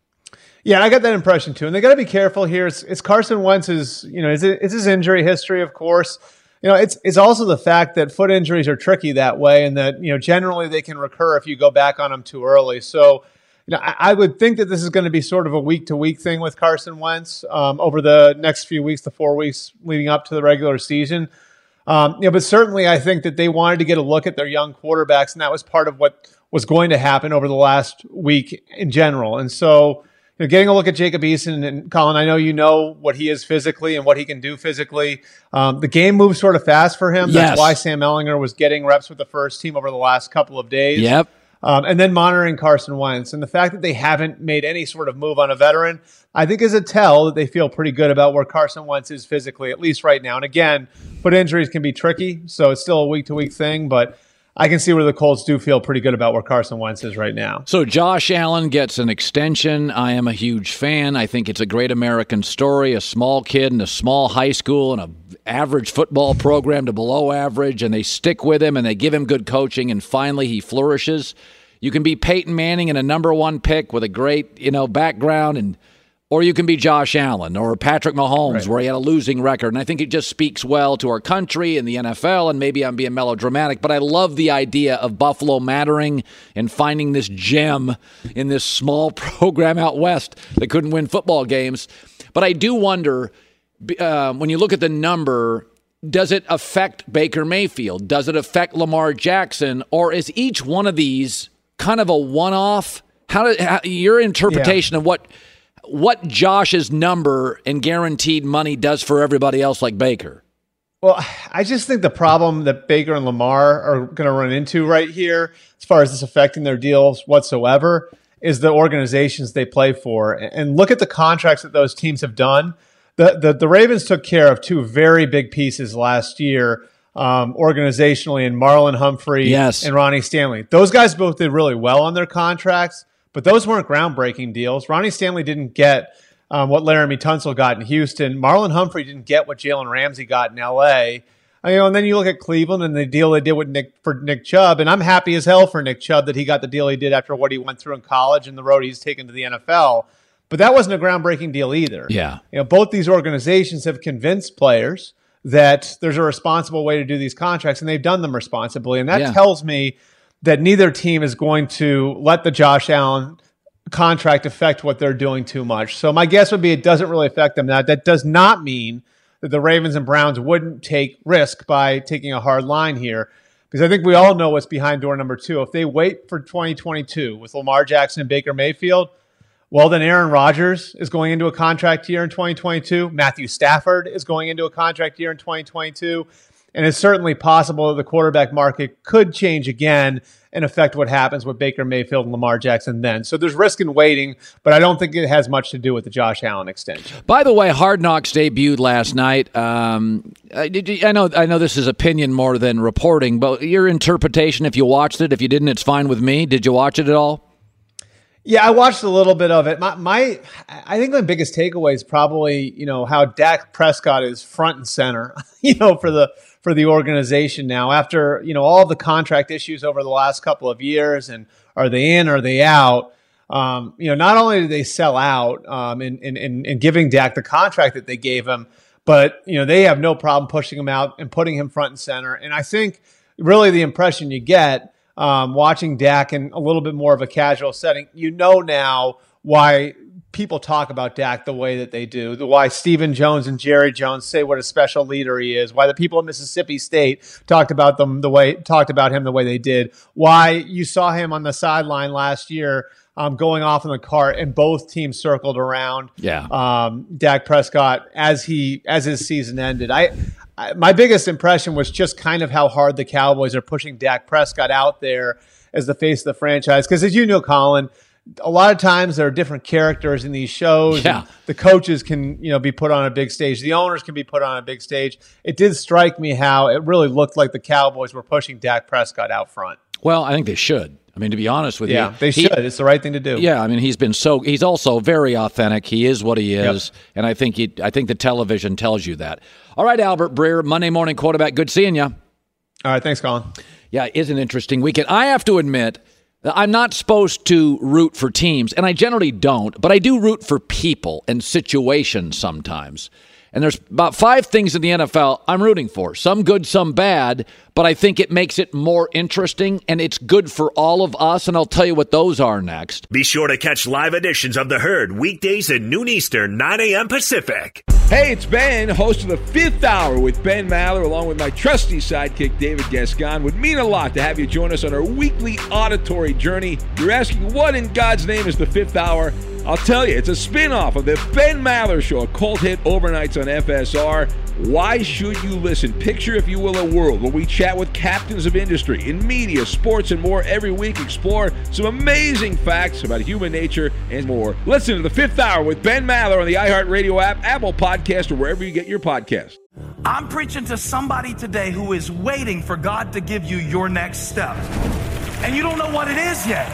Speaker 1: Yeah, I got that impression too. And they got to be careful here. It's, it's Carson Wentz's, you know, it's, it's his injury history, of course. You know, it's it's also the fact that foot injuries are tricky that way, and that, you know, generally they can recur if you go back on them too early. So, you know, I, I would think that this is going to be sort of a week-to-week thing with Carson Wentz um, over the next few weeks, the four weeks leading up to the regular season. Um, you know, but certainly I think that they wanted to get a look at their young quarterbacks, and that was part of what was going to happen over the last week in general. And so, you know, getting a look at Jacob Eason, and Colin, I know you know what he is physically and what he can do physically. Um, the game moves sort of fast for him.
Speaker 6: Yes.
Speaker 1: That's why Sam Ehlinger was getting reps with the first team over the last couple of days.
Speaker 6: Yep.
Speaker 1: Um, and then monitoring Carson Wentz. And the fact that they haven't made any sort of move on a veteran, I think is a tell that they feel pretty good about where Carson Wentz is physically, at least right now. And again, foot injuries can be tricky, so it's still a week-to-week thing, but I can see where the Colts do feel pretty good about where Carson Wentz is right now.
Speaker 6: So Josh Allen gets an extension. I am a huge fan. I think it's a great American story, a small kid in a small high school and an average football program to below average, and they stick with him and they give him good coaching, and finally he flourishes. You can be Peyton Manning and a number one pick with a great, you know, background, and or you can be Josh Allen or Patrick Mahomes, right, where he had a losing record. And I think it just speaks well to our country and the N F L, and maybe I'm being melodramatic, but I love the idea of Buffalo mattering and finding this gem in this small program out west that couldn't win football games. But I do wonder, uh, when you look at the number, does it affect Baker Mayfield? Does it affect Lamar Jackson? Or is each one of these kind of a one-off? How, did, how your interpretation yeah. of what what Josh's number and guaranteed money does for everybody else like Baker?
Speaker 1: Well, I just think the problem that Baker and Lamar are going to run into right here, as far as this affecting their deals whatsoever, is the organizations they play for. And look at the contracts that those teams have done. The the, the Ravens took care of two very big pieces last year um, organizationally, in Marlon Humphrey
Speaker 6: yes.
Speaker 1: and Ronnie Stanley. Those guys both did really well on their contracts, but those weren't groundbreaking deals. Ronnie Stanley didn't get um, what Laramie Tunsil got in Houston. Marlon Humphrey didn't get what Jalen Ramsey got in L A. You know, and then you look at Cleveland and the deal they did with Nick for Nick Chubb, and I'm happy as hell for Nick Chubb that he got the deal he did after what he went through in college and the road he's taken to the N F L. But that wasn't a groundbreaking deal either.
Speaker 6: Yeah.
Speaker 1: You know, both these organizations have convinced players that there's a responsible way to do these contracts, and they've done them responsibly. And that
Speaker 6: yeah.
Speaker 1: tells me that neither team is going to let the Josh Allen contract affect what they're doing too much. So my guess would be it doesn't really affect them. Now, that does not mean that the Ravens and Browns wouldn't take risk by taking a hard line here, because I think we all know what's behind door number two. If they wait for twenty twenty-two with Lamar Jackson and Baker Mayfield, well, then Aaron Rodgers is going into a contract year in twenty twenty-two. Matthew Stafford is going into a contract year in twenty twenty-two. And it's certainly possible that the quarterback market could change again and affect what happens with Baker Mayfield and Lamar Jackson then. So there's risk in waiting, but I don't think it has much to do with the Josh Allen extension.
Speaker 6: By the way, Hard Knocks debuted last night. Um, I, I know I know this is opinion more than reporting, but your interpretation, if you watched it, if you didn't, it's fine with me. Did you watch it at all?
Speaker 1: Yeah, I watched a little bit of it. My, my, I think my biggest takeaway is probably, you know, how Dak Prescott is front and center, you know, for the for the organization now after, you know, all the contract issues over the last couple of years, and are they in, are they out? Um, you know, not only did they sell out um, in, in, in, in giving Dak the contract that they gave him, but, you know, they have no problem pushing him out and putting him front and center. And I think really the impression you get Um, watching Dak in a little bit more of a casual setting, you know now why people talk about Dak the way that they do, the why Stephen Jones and Jerry Jones say what a special leader he is, why the people at Mississippi State talked about them the way talked about him the way they did, why you saw him on the sideline last year um, going off in the cart, and both teams circled around
Speaker 6: yeah.
Speaker 1: um, Dak Prescott as he as his season ended. I. My biggest impression was just kind of how hard the Cowboys are pushing Dak Prescott out there as the face of the franchise. Because as you know, Colin, a lot of times there are different characters in these shows.
Speaker 6: Yeah.
Speaker 1: And the coaches can, you know, be put on a big stage. The owners can be put on a big stage. It did strike me how it really looked like the Cowboys were pushing Dak Prescott out front.
Speaker 6: Well, I think they should. I mean, to be honest with
Speaker 1: yeah,
Speaker 6: you.
Speaker 1: they
Speaker 6: he,
Speaker 1: should. It's the right thing to do.
Speaker 6: Yeah, I mean, he's been so – he's also very authentic. He is what he is,
Speaker 1: yep.
Speaker 6: and I think he, I think the television tells you that. All right, Albert Breer, Monday Morning Quarterback. Good seeing you.
Speaker 1: All right, thanks, Colin.
Speaker 6: Yeah, it is an interesting weekend. I have to admit that I'm not supposed to root for teams, and I generally don't, but I do root for people and situations sometimes. And there's about five things in the N F L I'm rooting for. Some good, some bad, but I think it makes it more interesting, and it's good for all of us, and I'll tell you what those are next.
Speaker 7: Be sure to catch live editions of The Herd weekdays at noon Eastern, nine a.m. Pacific.
Speaker 2: Hey, it's Ben, host of The Fifth Hour with Ben Maller, along with my trusty sidekick, David Gascon. Would mean a lot to have you join us on our weekly auditory journey. You're asking, what in God's name is The Fifth Hour? I'll tell you, it's a spin-off of the Ben Maller Show, a cult hit overnights on F S R. Why should you listen? Picture, if you will, a world where we chat with captains of industry in media, sports, and more every week. Explore some amazing facts about human nature and more. Listen to The Fifth Hour with Ben Maller on the iHeartRadio app, Apple Podcast, or wherever you get your podcasts.
Speaker 10: I'm preaching to somebody today who is waiting for God to give you your next step. And you don't know what it is yet.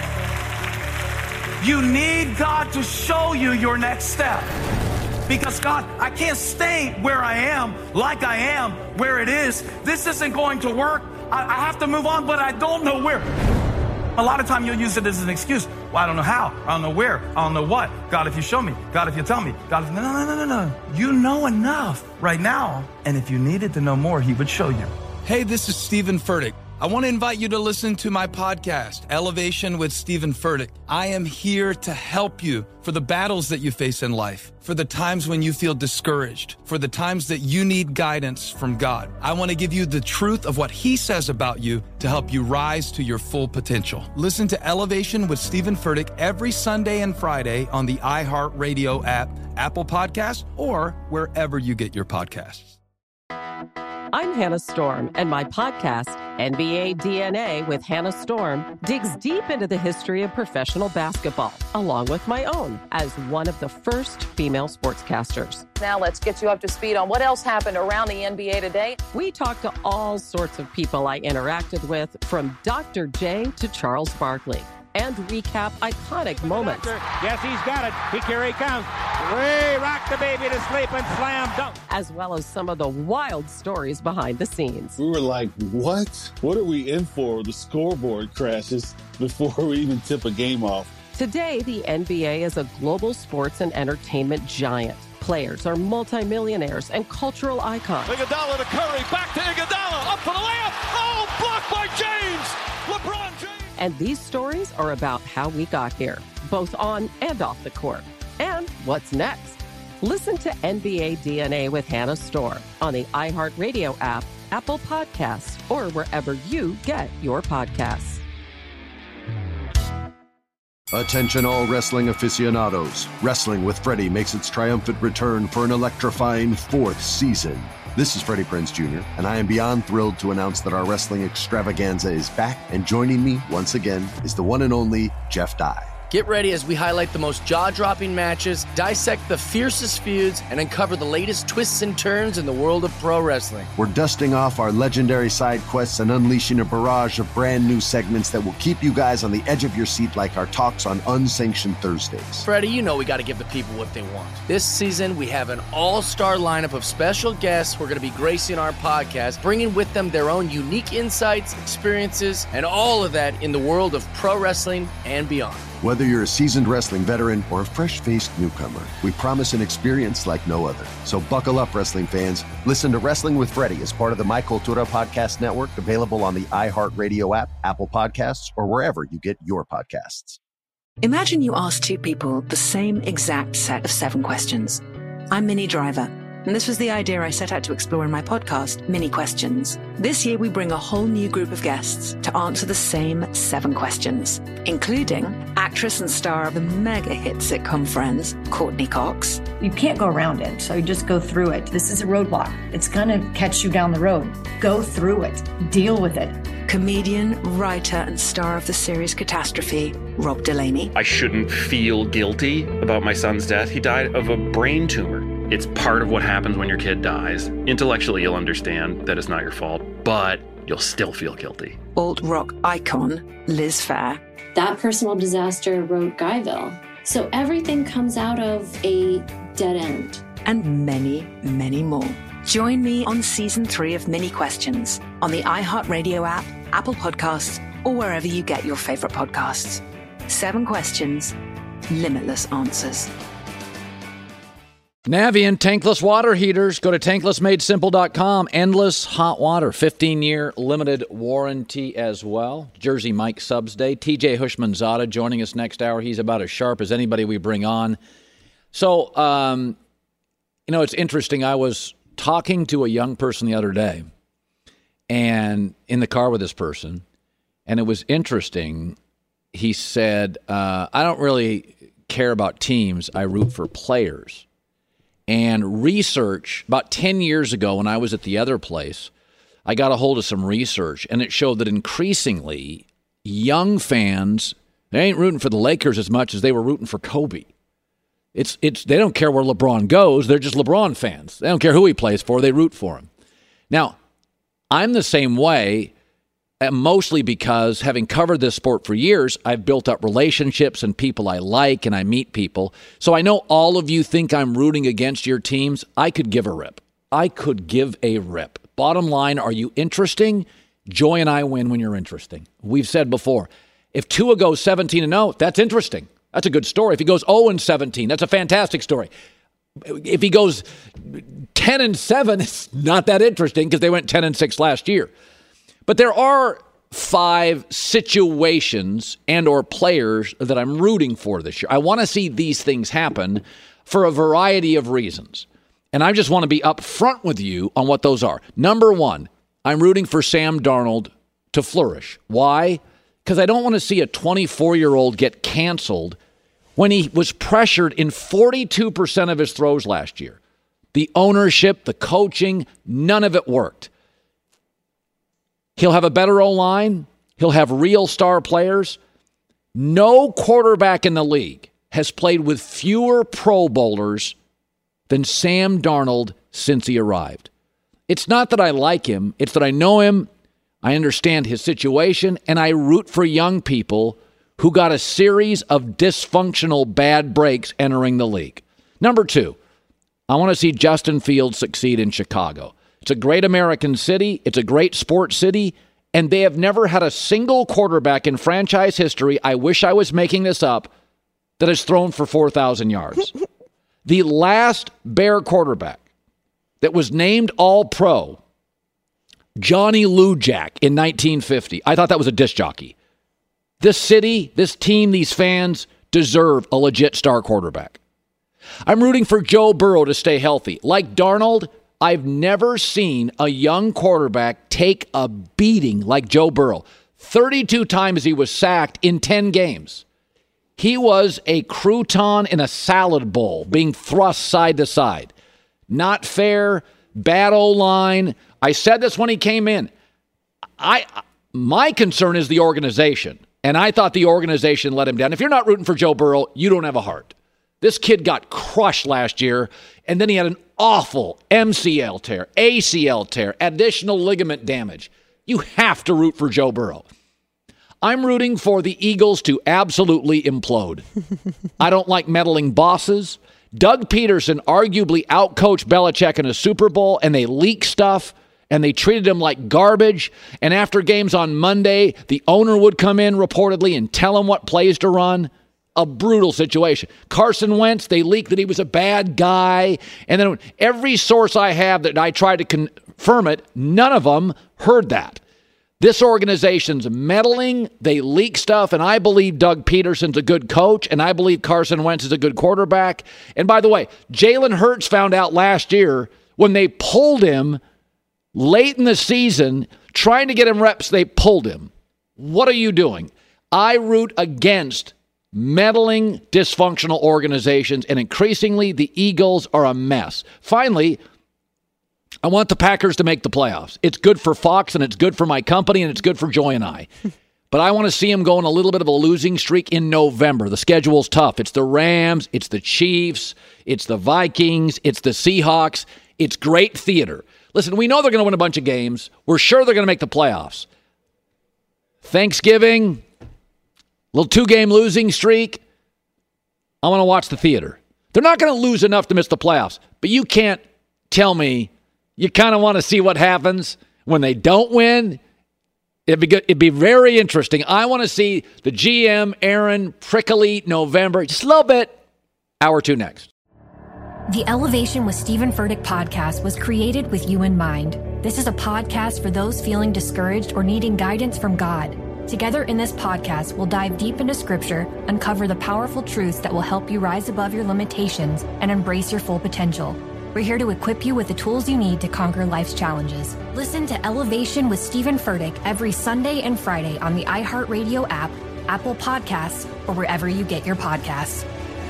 Speaker 10: You need God to show you your next step. Because God, I can't stay where I am, like I am, where it is. This isn't going to work. I, I have to move on, but I don't know where. A lot of time you'll use it as an excuse. Well, I don't know how. I don't know where. I don't know what. God, if you show me. God, if you tell me. God, if... No, no, no, no, no. You know enough right now. And if you needed to know more, he would show you.
Speaker 4: Hey, this is Stephen Furtick. I want to invite you to listen to my podcast, Elevation with Stephen Furtick. I am here to help you for the battles that you face in life, for the times when you feel discouraged, for the times that you need guidance from God. I want to give you the truth of what he says about you to help you rise to your full potential. Listen to Elevation with Stephen Furtick every Sunday and Friday on the iHeartRadio app, Apple Podcasts, or wherever you get your podcasts.
Speaker 3: I'm Hannah Storm, and my podcast, N B A D N A with Hannah Storm, digs deep into the history of professional basketball, along with my own, as one of the first female sportscasters.
Speaker 11: Now let's get you up to speed on what else happened around the N B A today.
Speaker 3: We talked to all sorts of people I interacted with, from Doctor J to Charles Barkley, and recap iconic moments.
Speaker 12: Yes, he's got it. Here he comes. Way rock the baby to sleep and slam dunk.
Speaker 3: As well as some of the wild stories behind the scenes.
Speaker 13: We were like, what? What are we in for? The scoreboard crashes before we even tip a game off.
Speaker 3: Today, the N B A is a global sports and entertainment giant. Players are multimillionaires and cultural icons.
Speaker 14: Iguodala to Curry, back to Iguodala, up for the layup. Oh, blocked by James. LeBron James.
Speaker 3: And these stories are about how we got here, both on and off the court. And what's next? Listen to N B A D N A with Hannah Storm on the iHeartRadio app, Apple Podcasts, or wherever you get your podcasts.
Speaker 15: Attention all wrestling aficionados. Wrestling with Freddie makes its triumphant return for an electrifying fourth season. This is Freddie Prinze Junior, and I am beyond thrilled to announce that our wrestling extravaganza is back, and joining me once again is the one and only Jeff Dye.
Speaker 16: Get ready as we highlight the most jaw-dropping matches, dissect the fiercest feuds, and uncover the latest twists and turns in the world of pro wrestling.
Speaker 15: We're dusting off our legendary side quests and unleashing a barrage of brand new segments that will keep you guys on the edge of your seat like our talks on Unsanctioned Thursdays.
Speaker 16: Freddie, you know we got to give the people what they want. This season, we have an all-star lineup of special guests who are going to be gracing our podcast, bringing with them their own unique insights, experiences, and all of that in the world of pro wrestling and beyond.
Speaker 15: Whether you're a seasoned wrestling veteran or a fresh-faced newcomer, we promise an experience like no other. So buckle up, wrestling fans. Listen to Wrestling with Freddie as part of the My Cultura Podcast Network, available on the iHeartRadio app, Apple Podcasts, or wherever you get your podcasts.
Speaker 17: Imagine you ask two people the same exact set of seven questions. I'm Minnie Driver, and this was the idea I set out to explore in my podcast, Mini Questions. This year, we bring a whole new group of guests to answer the same seven questions, including actress and star of the mega hit sitcom Friends, Courtney Cox.
Speaker 18: You can't go around it, so you just go through it. This is a roadblock. It's going to catch you down the road. Go through it. Deal with it.
Speaker 17: Comedian, writer, and star of the series Catastrophe, Rob Delaney.
Speaker 19: I shouldn't feel guilty about my son's death. He died of a brain tumor. It's part of what happens when your kid dies. Intellectually, you'll understand that it's not your fault, but you'll still feel guilty.
Speaker 17: Alt-rock icon, Liz Phair.
Speaker 20: That personal disaster wrote Guyville. So everything comes out of a dead end.
Speaker 17: And many, many more. Join me on season three of Mini Questions on the iHeartRadio app, Apple Podcasts, or wherever you get your favorite podcasts. Seven questions, limitless answers.
Speaker 6: Navien tankless water heaters. Go to tankless made simple dot com. Endless hot water. fifteen-year limited warranty as well. Jersey Mike Subs Day. T J Hushmanzada joining us next hour. He's about as sharp as anybody we bring on. So, um, you know, it's interesting. I was talking to a young person the other day and in the car with this person, and it was interesting. He said, uh, I don't really care about teams. I root for players. And research, about ten years ago when I was at the other place, I got a hold of some research, and it showed that increasingly young fans, they ain't rooting for the Lakers as much as they were rooting for Kobe. It's it's they don't care where LeBron goes. They're just LeBron fans. They don't care who he plays for. They root for him. Now, I'm the same way, mostly because having covered this sport for years, I've built up relationships and people I like, and I meet people. So I know all of you think I'm rooting against your teams. I could give a rip. I could give a rip. Bottom line, are you interesting? Joy and I win when you're interesting. We've said before, if Tua goes seventeen and oh, that's interesting. That's a good story. If he goes oh and seventeen, that's a fantastic story. If he goes ten and seven, it's not that interesting because they went ten and six last year. But there are five situations and or players that I'm rooting for this year. I want to see these things happen for a variety of reasons. And I just want to be upfront with you on what those are. Number one, I'm rooting for Sam Darnold to flourish. Why? Because I don't want to see a twenty-four-year-old get canceled when he was pressured in forty-two percent of his throws last year. The ownership, the coaching, none of it worked. He'll have a better O-line. He'll have real star players. No quarterback in the league has played with fewer Pro Bowlers than Sam Darnold since he arrived. It's not that I like him. It's that I know him, I understand his situation, and I root for young people who got a series of dysfunctional bad breaks entering the league. Number two, I want to see Justin Fields succeed in Chicago. It's a great American city. It's a great sports city. And they have never had a single quarterback in franchise history, I wish I was making this up, that has thrown for four thousand yards. The last Bear quarterback that was named All-Pro, Johnny Lujack in nineteen fifty. I thought that was a disc jockey. This city, this team, these fans deserve a legit star quarterback. I'm rooting for Joe Burrow to stay healthy. Like Darnold, I've never seen a young quarterback take a beating like Joe Burrow. thirty-two times he was sacked in ten games. He was a crouton in a salad bowl being thrust side to side. Not fair, bad O-line. I said this when he came in. I my concern is the organization, and I thought the organization let him down. If you're not rooting for Joe Burrow, you don't have a heart. This kid got crushed last year, and then he had an awful M C L tear, A C L tear, additional ligament damage. You have to root for Joe Burrow. I'm rooting for the Eagles to absolutely implode. I don't like meddling bosses. Doug Peterson arguably outcoached Belichick in a Super Bowl, and they leak stuff, and they treated him like garbage. And after games on Monday, the owner would come in reportedly and tell him what plays to run. A brutal situation. Carson Wentz, they leaked that he was a bad guy. And then every source I have that I tried to confirm it, none of them heard that. This organization's meddling. They leak stuff, and I believe Doug Peterson's a good coach, and I believe Carson Wentz is a good quarterback. And by the way, Jalen Hurts found out last year when they pulled him late in the season, trying to get him reps, they pulled him. What are you doing? I root against meddling, dysfunctional organizations, and increasingly the Eagles are a mess. Finally, I want the Packers to make the playoffs. It's good for Fox, and it's good for my company, and it's good for Joy and I. But I want to see them go on a little bit of a losing streak in November. The schedule's tough. It's the Rams, it's the Chiefs, it's the Vikings, it's the Seahawks. It's great theater. Listen, we know they're going to win a bunch of games. We're sure they're going to make the playoffs. Thanksgiving, little two-game losing streak. I want to watch the theater. They're not going to lose enough to miss the playoffs, but you can't tell me you kind of want to see what happens when they don't win. It'd be good. It'd be very interesting. I want to see the G M, Aaron, prickly November, just a little bit. Hour two next.
Speaker 5: The Elevation with Stephen Furtick podcast was created with you in mind. This is a podcast for those feeling discouraged or needing guidance from God. Together in this podcast, we'll dive deep into Scripture, uncover the powerful truths that will help you rise above your limitations and embrace your full potential. We're here to equip you with the tools you need to conquer life's challenges. Listen to Elevation with Stephen Furtick every Sunday and Friday on the iHeartRadio app, Apple Podcasts, or wherever you get your podcasts.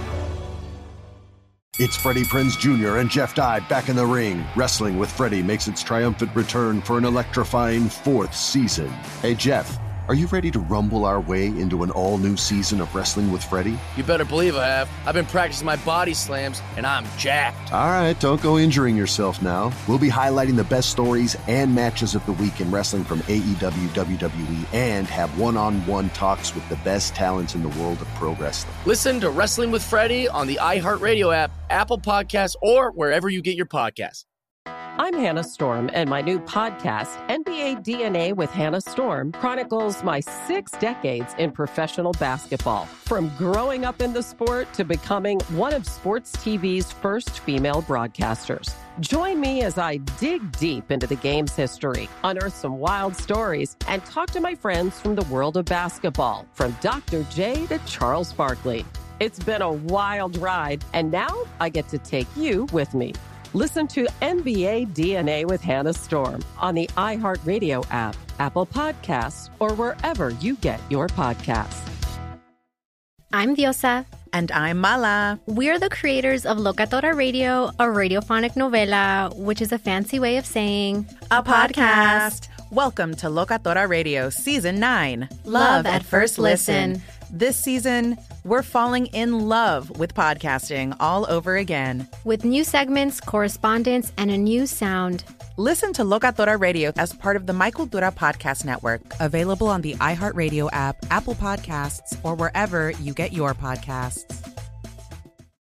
Speaker 15: It's Freddie Prinze Junior and Jeff Dye back in the ring. Wrestling with Freddie makes its triumphant return for an electrifying fourth season. Hey, Jeff, are you ready to rumble our way into an all-new season of Wrestling with Freddie?
Speaker 16: You better believe I have. I've been practicing my body slams, and I'm jacked.
Speaker 15: All right, don't go injuring yourself now. We'll be highlighting the best stories and matches of the week in wrestling from A E W, W W E, and have one-on-one talks with the best talents in the world of pro wrestling.
Speaker 16: Listen to Wrestling with Freddie on the iHeartRadio app, Apple Podcasts, or wherever you get your podcasts.
Speaker 3: I'm Hannah Storm, and my new podcast, N B A D N A with Hannah Storm, chronicles my six decades in professional basketball. From growing up in the sport to becoming one of sports T V's first female broadcasters. Join me as I dig deep into the game's history, unearth some wild stories, and talk to my friends from the world of basketball, from Doctor J to Charles Barkley. It's been a wild ride, and now I get to take you with me. Listen to N B A D N A with Hannah Storm on the iHeartRadio app, Apple Podcasts, or wherever you get your podcasts.
Speaker 9: I'm Diosa.
Speaker 23: And I'm Mala.
Speaker 9: We're the creators of Locatora Radio, a radiophonic novela, which is a fancy way of saying
Speaker 23: a podcast. Welcome to Locatora Radio Season nine.
Speaker 9: Love, love at first listen. listen.
Speaker 23: This season, we're falling in love with podcasting all over again.
Speaker 9: With new segments, correspondence, and a new sound.
Speaker 23: Listen to Locatora Radio as part of the My Cultura Podcast Network. Available on the iHeartRadio app, Apple Podcasts, or wherever you get your podcasts.